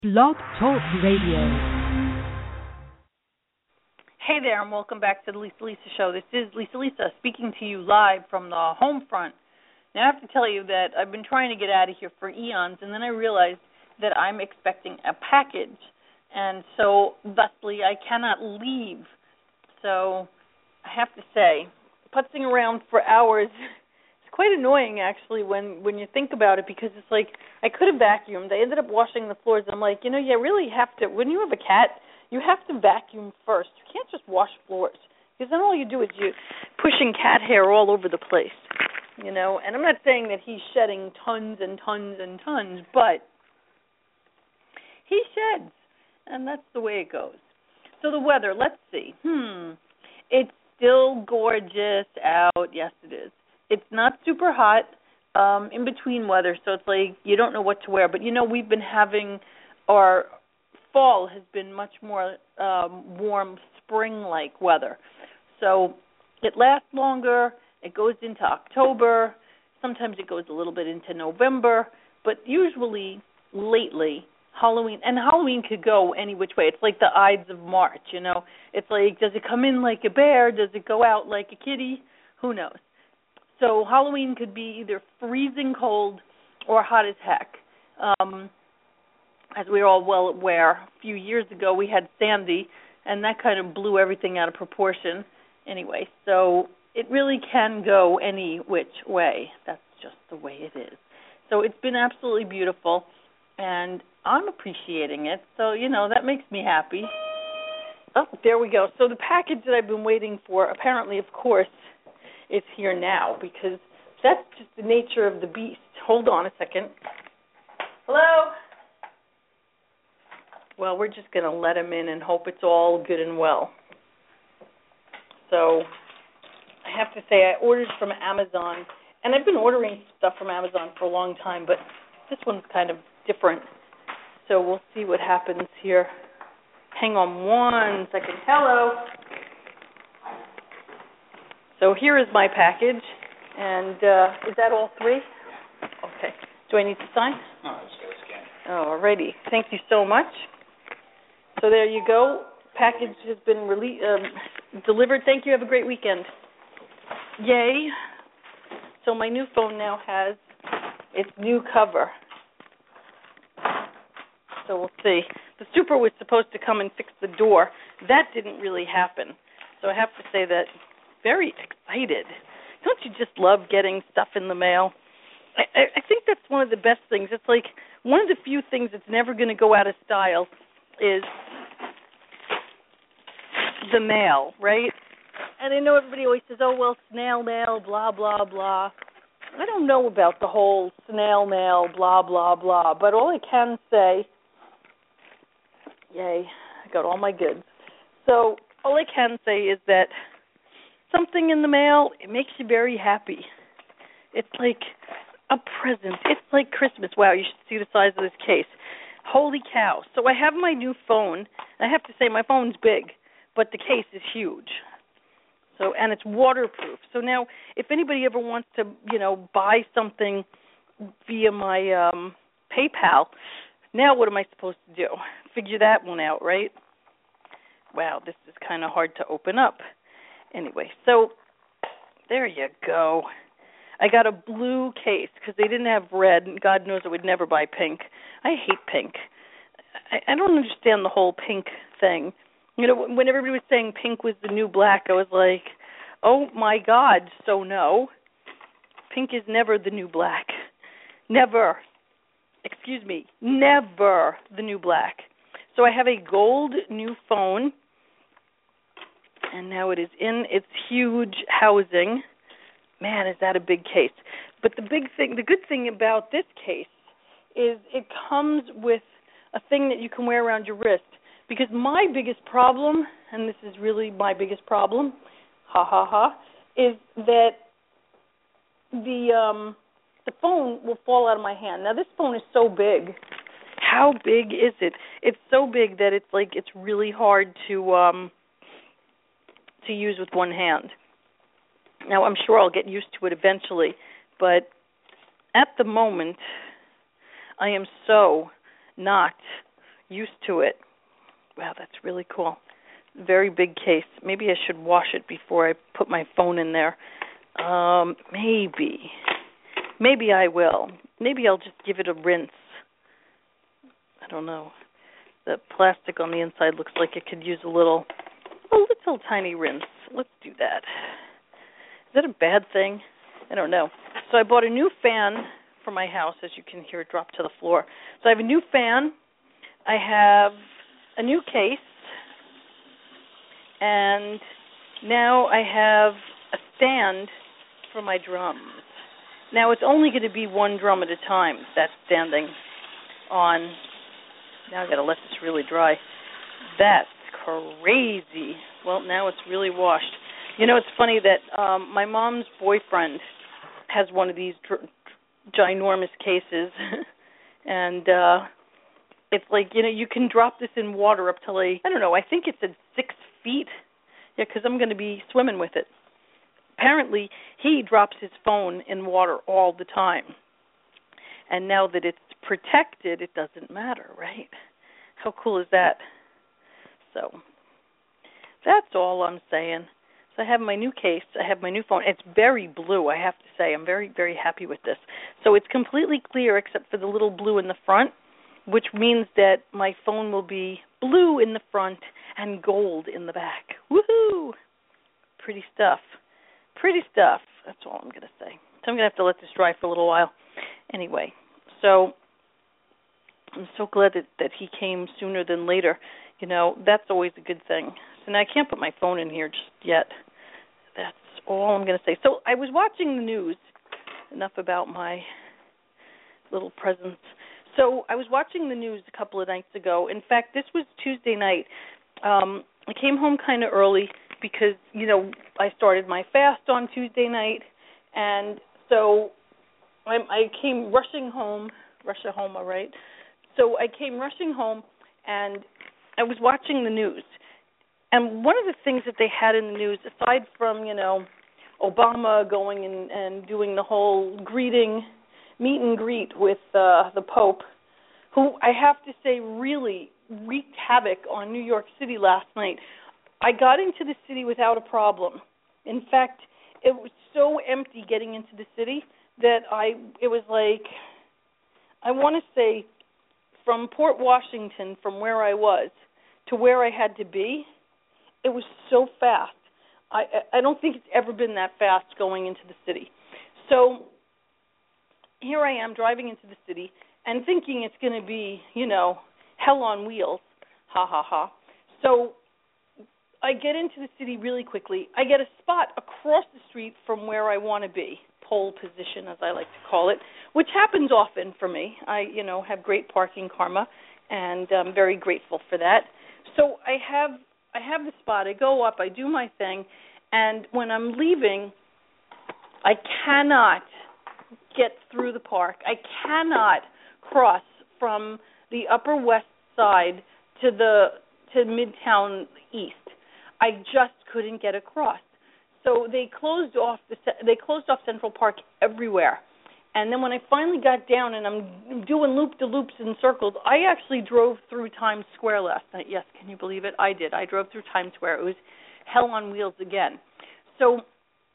Blog Talk Radio. Hey there, and welcome back to the Lisa Show. This is Lisa speaking to you live from the home front. Now, I have to tell you that I've been trying to get out of here for eons, and then I realized that I'm expecting a package, and so thusly I cannot leave. So I have to say, putzing around for hours is quite annoying, actually, when you think about it, because it's like I could have vacuumed. I ended up washing the floors. I'm like, you really have to, when you have a cat, you have to vacuum first. You can't just wash floors, because then all you do is you're pushing cat hair all over the place, And I'm not saying that he's shedding tons and tons and tons, but he sheds, and that's the way it goes. So the weather, let's see. It's still gorgeous out. Yes, it is. It's not super hot, in between weather, so it's like you don't know what to wear. But, we've been having our fall has been much more warm, spring-like weather. So it lasts longer. It goes into October. Sometimes it goes a little bit into November. But usually, lately, Halloween could go any which way. It's like the Ides of March, It's like, does it come in like a bear? Does it go out like a kitty? Who knows? So Halloween could be either freezing cold or hot as heck. As we're all well aware, a few years ago we had Sandy, and that kind of blew everything out of proportion. Anyway, so it really can go any which way. That's just the way it is. So it's been absolutely beautiful, and I'm appreciating it. So, that makes me happy. Oh, there we go. So the package that I've been waiting for, apparently, of course, is here now, because that's just the nature of the beast. Hold on a second. Hello? Well, we're just going to let him in and hope it's all good and well. So I have to say I ordered from Amazon, and I've been ordering stuff from Amazon for a long time, but this one's kind of different. So we'll see what happens here. Hang on one second. Hello. So here is my package, and is that all three? Okay. Do I need to sign? No, I just got to scan. All righty. Thank you so much. So there you go. Package has been delivered. Thank you. Have a great weekend. Yay. So my new phone now has its new cover. So we'll see. The super was supposed to come and fix the door. That didn't really happen. So I have to say that very excited. Don't you just love getting stuff in the mail? I think that's one of the best things. It's like one of the few things that's never going to go out of style is the mail, right? And I know everybody always says, oh, well, snail mail, blah, blah, blah. I don't know about the whole snail mail, blah, blah, blah. But all I can say, yay, I got all my goods. So all I can say is that something in the mail, it makes you very happy. It's like a present. It's like Christmas. Wow, you should see the size of this case. Holy cow. So I have my new phone. I have to say my phone's big, but the case is huge. So, and it's waterproof. So now if anybody ever wants to, buy something via my PayPal, now what am I supposed to do? Figure that one out, right? Wow, this is kind of hard to open up. Anyway, so there you go. I got a blue case because they didn't have red, and God knows I would never buy pink. I hate pink. I don't understand the whole pink thing. When everybody was saying pink was the new black, I was like, oh, my God, so no. Pink is never the new black. Never. Excuse me, never the new black. So I have a gold new phone, and now it is in its huge housing. Man, is that a big case. But the good thing about this case is it comes with a thing that you can wear around your wrist. Because my biggest problem, and this is really my biggest problem, is that the phone will fall out of my hand. Now, this phone is so big. How big is it? It's so big that it's really hard to use with one hand. Now, I'm sure I'll get used to it eventually, but at the moment, I am so not used to it. Wow, that's really cool. Very big case. Maybe I should wash it before I put my phone in there. Maybe. Maybe I will. Maybe I'll just give it a rinse. I don't know. The plastic on the inside looks like it could use a little tiny rinse. Let's do that. Is that a bad thing? I don't know. So I bought a new fan for my house, as you can hear it drop to the floor. So I have a new fan. I have a new case. And now I have a stand for my drums. Now it's only going to be one drum at a time that's standing on. Now I've got to let this really dry. That's crazy. Well, now it's really washed. You know, it's funny that my mom's boyfriend has one of these ginormous cases, and it's like, you know, you can drop this in water up to, like, I don't know, I think it's at 6 feet. Yeah, because I'm going to be swimming with it. Apparently, he drops his phone in water all the time. And now that it's protected, it doesn't matter, right? How cool is that? So that's all I'm saying. So I have my new case. I have my new phone. It's very blue, I have to say. I'm very, very happy with this. So it's completely clear except for the little blue in the front, which means that my phone will be blue in the front and gold in the back. Woohoo! Pretty stuff. Pretty stuff. That's all I'm going to say. So I'm going to have to let this dry for a little while. Anyway, so I'm so glad that he came sooner than later. You know, that's always a good thing. So now I can't put my phone in here just yet. That's all I'm going to say. So I was watching the news. Enough about my little presence. So I was watching the news a couple of nights ago. In fact, this was Tuesday night. I came home kind of early because, you know, I started my fast on Tuesday night. And so I came rushing home. Russia home, all right? So I came rushing home, and I was watching the news. And one of the things that they had in the news, aside from, you know, Obama going and doing the whole meet and greet with the Pope, who I have to say really wreaked havoc on New York City last night. I got into the city without a problem. In fact, it was so empty getting into the city that it was like, I want to say, from Port Washington, from where I was, to where I had to be, it was so fast. I don't think it's ever been that fast going into the city. So here I am driving into the city and thinking it's going to be, you know, hell on wheels. Ha, ha, ha. So I get into the city really quickly. I get a spot across the street from where I want to be, pole position as I like to call it, which happens often for me. I, you know, have great parking karma, and I'm very grateful for that. So I have the spot. I go up. I do my thing. And when I'm leaving, I cannot get through the park. I cannot cross from the Upper West Side to Midtown East. I just couldn't get across. So they closed off Central Park everywhere. And then when I finally got down and I'm doing loop-de-loops in circles, I actually drove through Times Square last night. Yes, can you believe it? I did. I drove through Times Square. It was hell on wheels again. So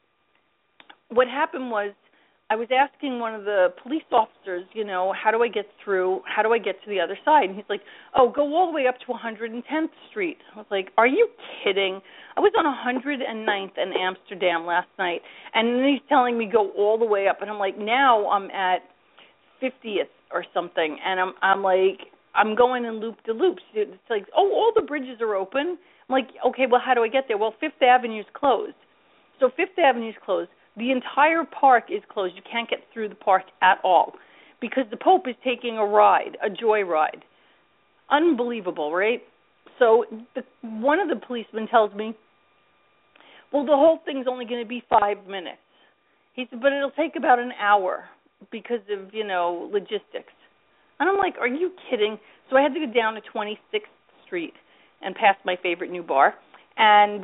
what happened was I was asking one of the police officers, you know, how do I get through? How do I get to the other side? And he's like, oh, go all the way up to 110th Street. I was like, are you kidding? I was on 109th in Amsterdam last night, and then he's telling me go all the way up. And I'm like, now I'm at 50th or something, and I'm like, I'm going in loop-de-loops. It's like, oh, all the bridges are open. I'm like, okay, well, how do I get there? Well, Fifth Avenue's closed. So Fifth Avenue's closed. The entire park is closed. You can't get through the park at all because the Pope is taking a ride, a joyride. Unbelievable, right? So one of the policemen tells me, well, the whole thing's only going to be 5 minutes. He said, but it'll take about an hour because of, you know, logistics. And I'm like, are you kidding? So I had to go down to 26th Street and past my favorite new bar and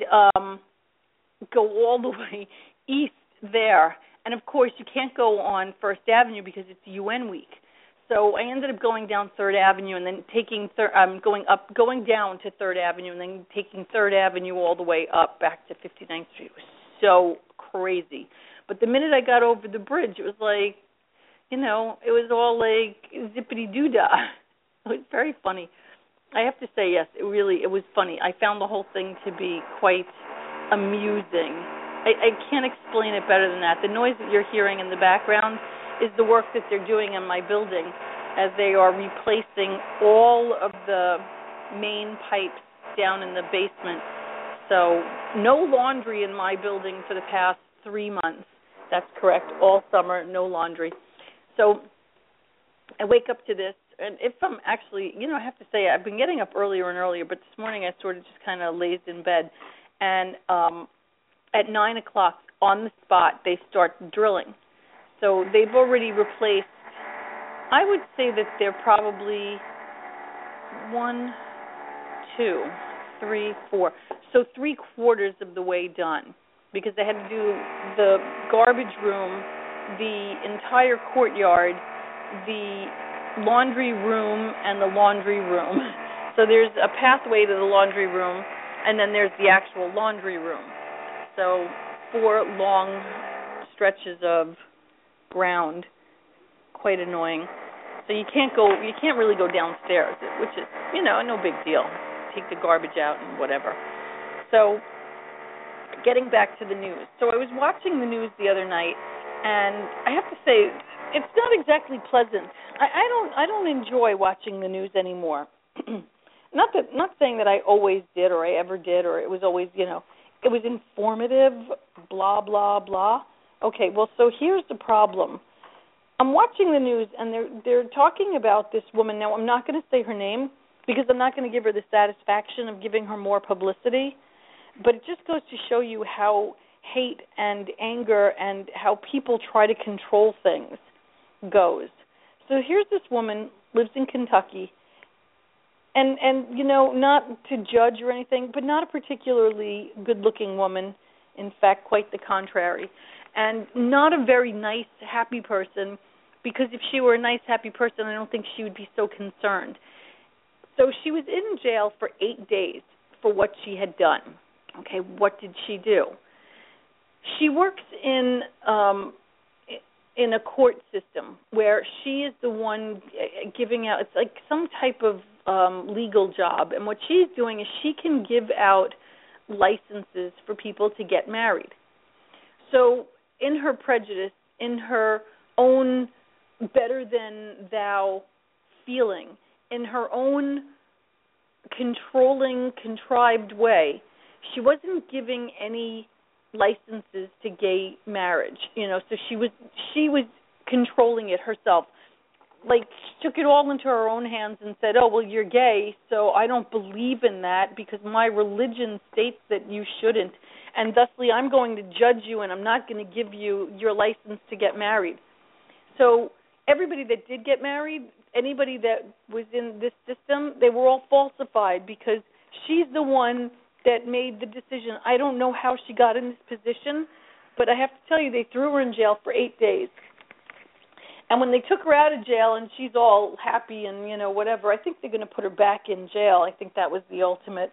go all the way east there. And, of course, you can't go on First Avenue because it's UN week. So I ended up going down 3rd Avenue and then going down to 3rd Avenue and then taking 3rd Avenue all the way up back to 59th Street. It was so crazy. But the minute I got over the bridge, it was like, it was all like zippity-doo-dah. It was very funny. I have to say, yes, it was funny. I found the whole thing to be quite amusing. I can't explain it better than that. The noise that you're hearing in the background is the work that they're doing in my building as they are replacing all of the main pipes down in the basement. So no laundry in my building for the past 3 months. That's correct. All summer, no laundry. So I wake up to this, and if I'm actually, I have to say, I've been getting up earlier and earlier, but this morning I sort of just kind of lazed in bed. And at 9 o'clock on the spot, they start drilling. So they've already replaced, I would say that they're probably 1, 2, 3, 4. So 3/4 of the way done, because they had to do the garbage room, the entire courtyard, the laundry room, and the laundry room. So there's a pathway to the laundry room, and then there's the actual laundry room. So 4 long stretches of ground, quite annoying. So you can't really go downstairs, which is, no big deal. Take the garbage out and whatever. So getting back to the news. So I was watching the news the other night, and I have to say, it's not exactly pleasant. I don't enjoy watching the news anymore. Not saying that I always did or I ever did or it was always, it was informative, blah, blah, blah. Okay, well, so here's the problem. I'm watching the news, and they're talking about this woman. Now, I'm not going to say her name because I'm not going to give her the satisfaction of giving her more publicity, but it just goes to show you how hate and anger and how people try to control things goes. So here's this woman, lives in Kentucky, and not to judge or anything, but not a particularly good-looking woman. In fact, quite the contrary. And not a very nice, happy person, because if she were a nice, happy person, I don't think she would be so concerned. So she was in jail for 8 days for what she had done. Okay, what did she do? She works in a court system where she is the one giving out, it's like some type of legal job. And what she's doing is she can give out licenses for people to get married. So in her prejudice, in her own better-than-thou feeling, in her own controlling, contrived way, she wasn't giving any licenses to gay marriage, so she was controlling it herself. Like, she took it all into her own hands and said, oh, well, you're gay, so I don't believe in that because my religion states that you shouldn't, and thusly I'm going to judge you and I'm not going to give you your license to get married. So everybody that did get married, anybody that was in this system, they were all falsified because she's the one that made the decision. I don't know how she got in this position, but I have to tell you, they threw her in jail for 8 days. And when they took her out of jail and she's all happy and, whatever, I think they're going to put her back in jail. I think that was the ultimate,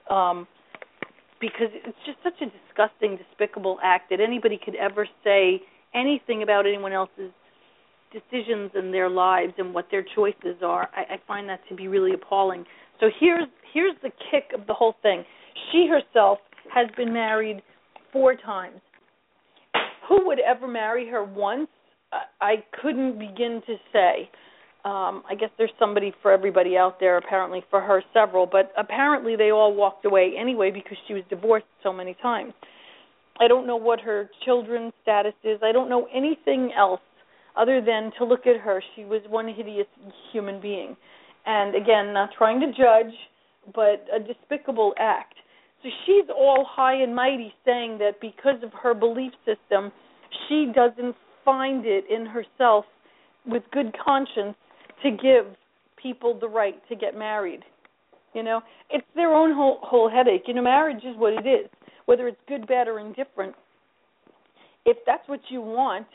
because it's just such a disgusting, despicable act that anybody could ever say anything about anyone else's decisions in their lives and what their choices are. I find that to be really appalling. So here's the kick of the whole thing. She herself has been married 4 times. Who would ever marry her once? I couldn't begin to say. I guess there's somebody for everybody out there, apparently for her several, but apparently they all walked away anyway because she was divorced so many times. I don't know what her children's status is. I don't know anything else other than to look at her. She was one hideous human being. And again, not trying to judge, but a despicable act. So she's all high and mighty saying that because of her belief system, she doesn't find it in herself with good conscience to give people the right to get married. It's their own whole headache. Marriage is what it is, whether it's good, bad, or indifferent. If that's what you want,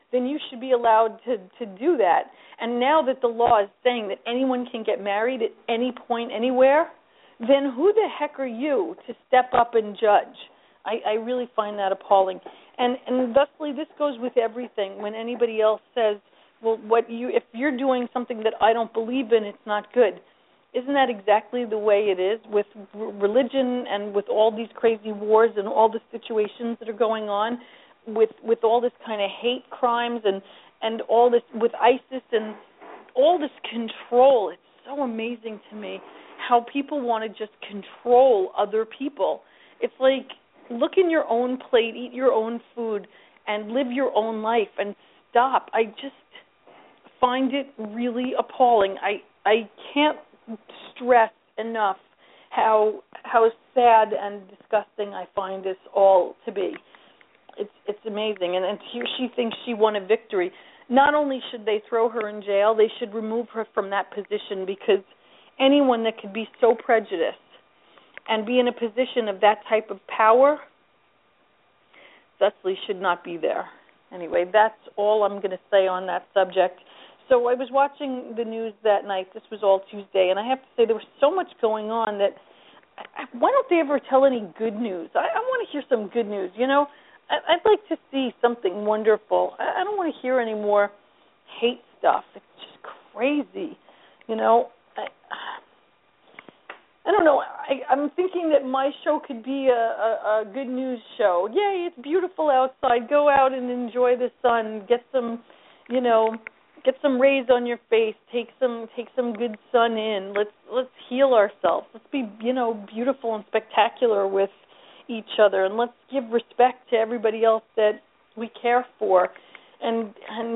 then you should be allowed to do that. And now that the law is saying that anyone can get married at any point, anywhere, then who the heck are you to step up and judge? I really find that appalling. And thusly, this goes with everything. When anybody else says, well, if you're doing something that I don't believe in, it's not good. Isn't that exactly the way it is with religion and with all these crazy wars and all the situations that are going on, with all this kind of hate crimes and all this with ISIS and all this control? It's so amazing to me how people want to just control other people. It's like, look in your own plate, eat your own food, and live your own life, and stop. I just find it really appalling. I can't stress enough how sad and disgusting I find this all to be. It's amazing. And here she thinks she won a victory. Not only should they throw her in jail, they should remove her from that position, because anyone that could be so prejudiced and be in a position of that type of power, thusly should not be there. Anyway, that's all I'm going to say on that subject. So I was watching the news that night. This was all Tuesday, and I have to say there was so much going on that why don't they ever tell any good news? I want to hear some good news, you know. I'd like to see something wonderful. I don't want to hear any more hate stuff. It's just crazy, you know. I don't know. I'm thinking that my show could be a good news show. Yay, it's beautiful outside. Go out and enjoy the sun. Get some, you know, get some rays on your face. Take some good sun in. Let's heal ourselves. Let's be, you know, beautiful and spectacular with each other, and let's give respect to everybody else that we care for. And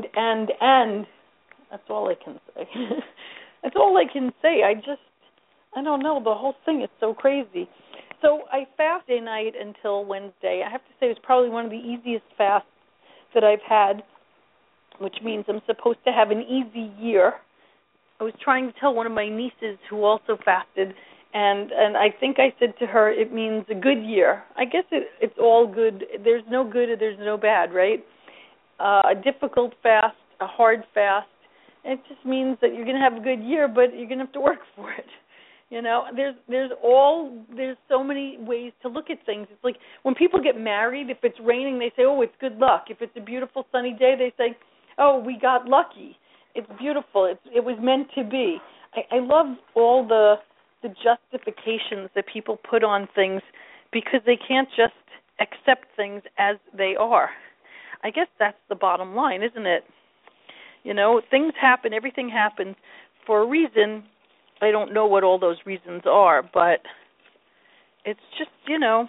that's all I can say. That's all I can say. I don't know. The whole thing is so crazy. So I fast day night until Wednesday. I have to say it was probably one of the easiest fasts that I've had, which means I'm supposed to have an easy year. I was trying to tell one of my nieces who also fasted, and I think I said to her it means a good year. I guess it's all good. There's no good or there's no bad, right? A difficult fast, a hard fast, it just means that you're going to have a good year, but you're going to have to work for it. You know, there's so many ways to look at things. It's like when people get married, if it's raining, they say, oh, it's good luck. If it's a beautiful sunny day, they say, oh, we got lucky. It's beautiful. It was meant to be. I love all the justifications that people put on things because they can't just accept things as they are. I guess that's the bottom line, isn't it? You know, things happen, everything happens for a reason. I don't know what all those reasons are, but it's just, you know.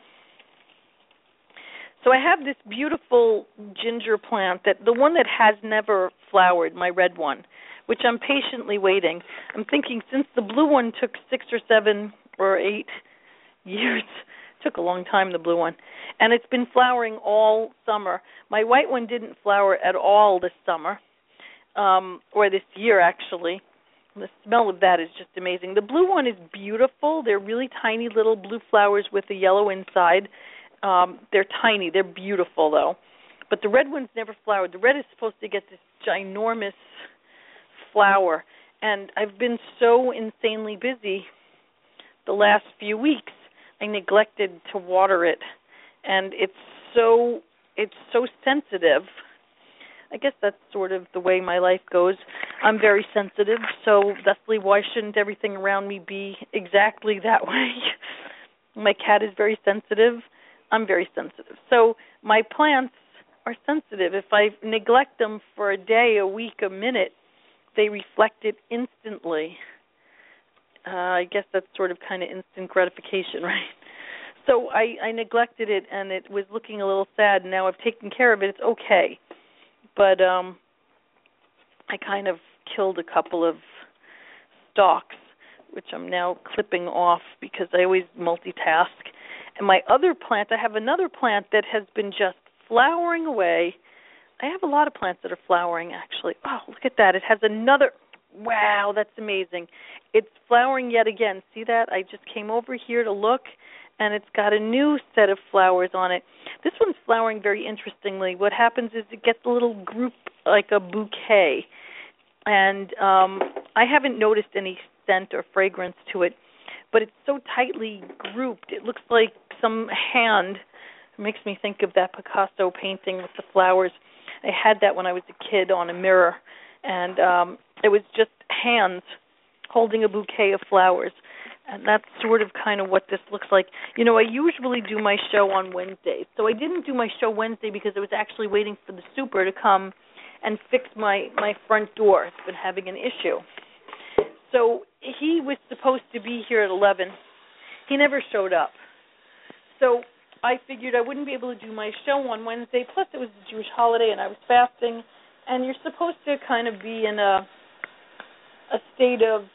So I have this beautiful ginger plant, the one that has never flowered, my red one, which I'm patiently waiting. I'm thinking since the blue one took 6 or 7 or 8 years, took a long time, the blue one, and it's been flowering all summer. My white one didn't flower at all this summer, or this year actually. The smell of that is just amazing. The blue one is beautiful. They're really tiny little blue flowers with a yellow inside. They're tiny. They're beautiful, though. But the red one's never flowered. The red is supposed to get this ginormous flower. And I've been so insanely busy the last few weeks, I neglected to water it. And it's so sensitive. I guess that's sort of the way my life goes. I'm very sensitive, so thusly, why shouldn't everything around me be exactly that way? My cat is very sensitive. I'm very sensitive. So my plants are sensitive. If I neglect them for a day, a week, a minute, they reflect it instantly. I guess that's sort of kind of instant gratification, right? So I neglected it, and it was looking a little sad, and now I've taken care of it. It's okay. But I kind of killed a couple of stalks, which I'm now clipping off because I always multitask. And my other plant, I have another plant that has been just flowering away. I have a lot of plants that are flowering, actually. Oh, look at that. It has another. Wow, that's amazing. It's flowering yet again. See that? I just came over here to look, and it's got a new set of flowers on it. This one's flowering very interestingly. What happens is it gets a little group like a bouquet, and I haven't noticed any scent or fragrance to it, but it's so tightly grouped. It looks like some hand. It makes me think of that Picasso painting with the flowers. I had that when I was a kid on a mirror, and it was just hands holding a bouquet of flowers. And that's sort of kind of what this looks like. You know, I usually do my show on Wednesdays. So I didn't do my show Wednesday because I was actually waiting for the super to come and fix my front door. It's been having an issue. So he was supposed to be here at 11. He never showed up. So I figured I wouldn't be able to do my show on Wednesday. Plus it was a Jewish holiday and I was fasting. And you're supposed to kind of be in a state of,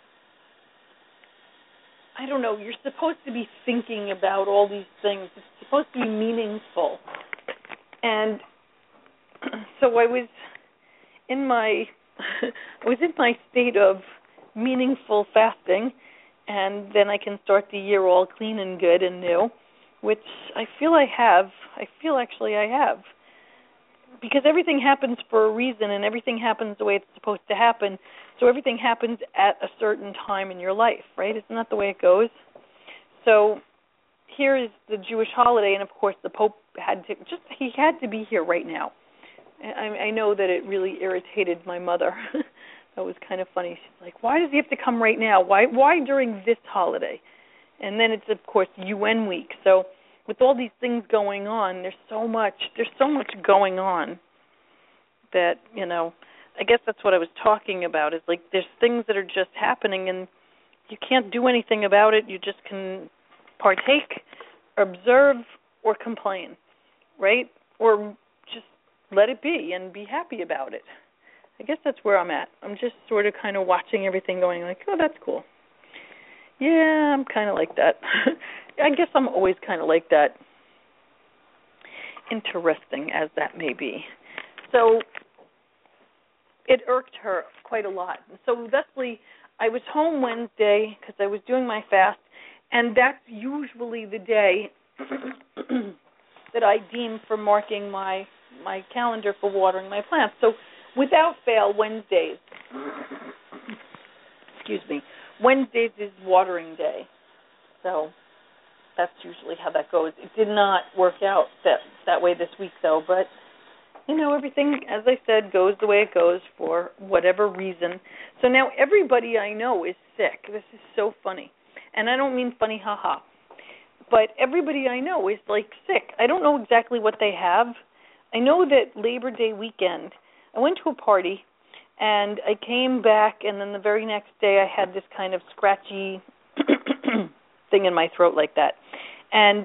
I don't know, you're supposed to be thinking about all these things. It's supposed to be meaningful. And so I was in my state of meaningful fasting, and then I can start the year all clean and good and new, which I feel I have. I feel actually I have. Because everything happens for a reason, and everything happens the way it's supposed to happen. So everything happens at a certain time in your life, right? Isn't that the way it goes? So here is the Jewish holiday, and of course the Pope had to be here right now. I know that it really irritated my mother. That was kind of funny. She's like, why does he have to come right now? Why during this holiday? And then it's, of course, UN week. So with all these things going on, there's so much going on that, you know, I guess that's what I was talking about, is like there's things that are just happening and you can't do anything about it. You just can partake, observe, or complain, right? Or just let it be and be happy about it. I guess that's where I'm at. I'm just sort of kind of watching everything going like, oh, that's cool. Yeah, I'm kind of like that. I guess I'm always kind of like that. Interesting as that may be. So it irked her quite a lot. So thusly, I was home Wednesday because I was doing my fast, and that's usually the day that I deem for marking my calendar for watering my plants. So without fail, Wednesdays, Wednesdays is watering day. So that's usually how that goes. It did not work out that way this week, though, but you know, everything, as I said, goes the way it goes for whatever reason. So now everybody I know is sick. This is so funny. And I don't mean funny, haha. But everybody I know is, like, sick. I don't know exactly what they have. I know that Labor Day weekend, I went to a party, and I came back, and then the very next day I had this kind of scratchy thing in my throat like that. And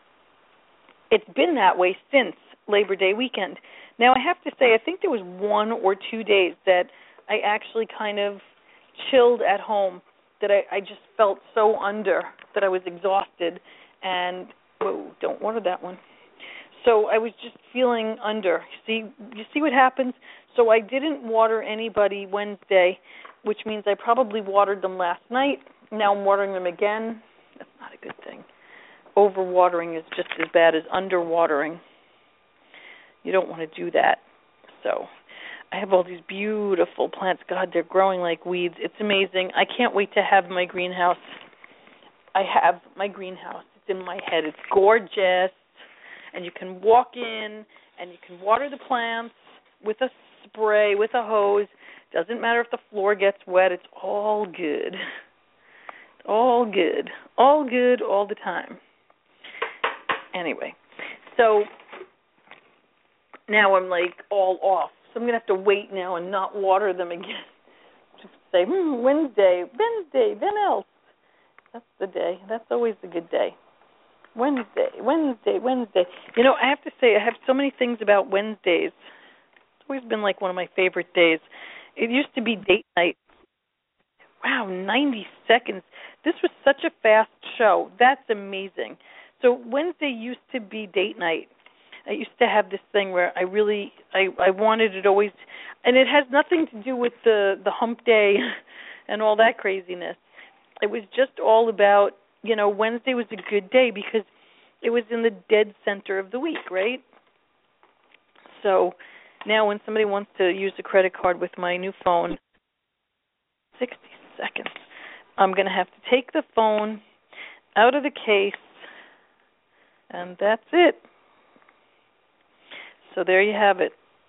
it's been that way since Labor Day weekend. Now, I have to say, I think there was 1 or 2 days that I actually kind of chilled at home, that I just felt so under, that I was exhausted, and, whoa, don't water that one. So I was just feeling under. You see what happens? So I didn't water anybody Wednesday, which means I probably watered them last night. Now I'm watering them again. That's not a good thing. Overwatering is just as bad as underwatering. You don't want to do that. So I have all these beautiful plants. God, they're growing like weeds. It's amazing. I can't wait to have my greenhouse. I have my greenhouse. It's in my head. It's gorgeous. And you can walk in and you can water the plants with a spray, with a hose. Doesn't matter if the floor gets wet. It's all good. All good. All good all the time. Anyway, so now I'm like all off. So I'm going to have to wait now and not water them again. Just say, Wednesday, then else. That's the day. That's always the good day. Wednesday. You know, I have to say, I have so many things about Wednesdays. It's always been like one of my favorite days. It used to be date night. Wow, 90 seconds. This was such a fast show. That's amazing. So Wednesday used to be date night. I used to have this thing where I wanted it always, and it has nothing to do with the hump day and all that craziness. It was just all about, you know, Wednesday was a good day because it was in the dead center of the week, right? So Now when somebody wants to use a credit card with my new phone, 60 seconds, I'm going to have to take the phone out of the case, and that's it. So there you have it.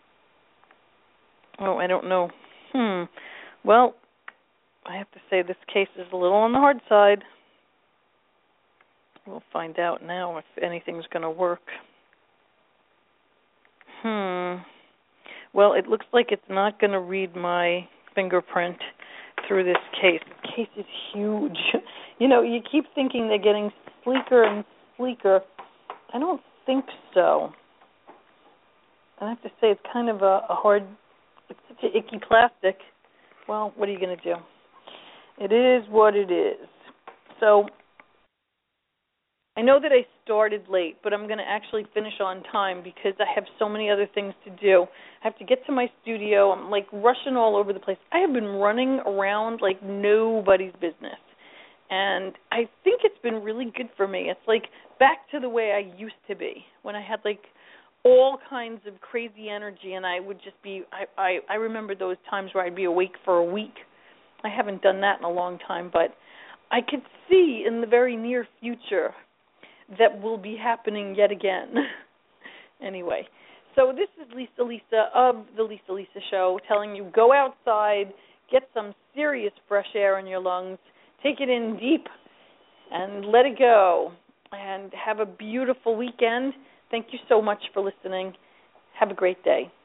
Oh, I don't know. Well, I have to say this case is a little on the hard side. We'll find out now if anything's going to work. Well, it looks like it's not going to read my fingerprint through this case. The case is huge. You know, you keep thinking they're getting sleeker and sleeker. I don't think so. I have to say it's kind of a hard, it's such an icky plastic. Well, what are you going to do? It is what it is. So I know that I started late, but I'm going to actually finish on time because I have so many other things to do. I have to get to my studio. I'm like rushing all over the place. I have been running around like nobody's business. And I think it's been really good for me. It's like back to the way I used to be when I had like all kinds of crazy energy, and I would just be, I remember those times where I'd be awake for a week. I haven't done that in a long time, but I could see in the very near future that will be happening yet again. Anyway, so this is Lisa of the Lisa Show telling you go outside, get some serious fresh air in your lungs, take it in deep, and let it go, and have a beautiful weekend. Thank you so much for listening. Have a great day.